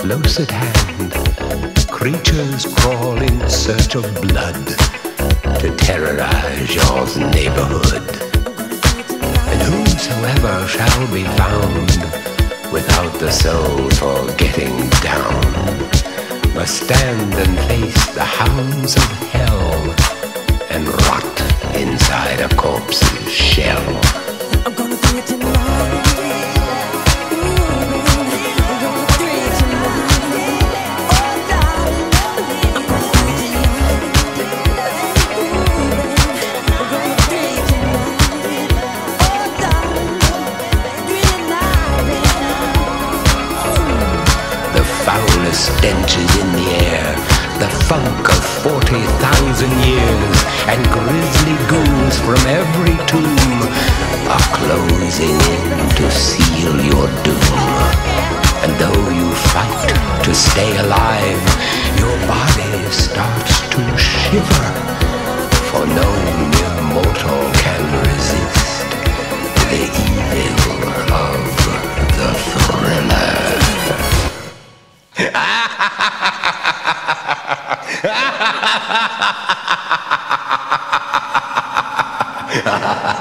Close at hand, creatures crawl in search of blood to terrorize your neighborhood. And whosoever shall be found without the soul for getting down must stand and face the hounds of hell and rot inside a corpse's shell. I'm gonna do it tonight. Stench is in the air, the funk of 40,000 years, and grisly ghouls from every tomb are closing in to seal your doom. And though you fight to stay alive, your body starts to shiver, for no mere mortal can resist the evil of the thriller. Ha ha ha ha!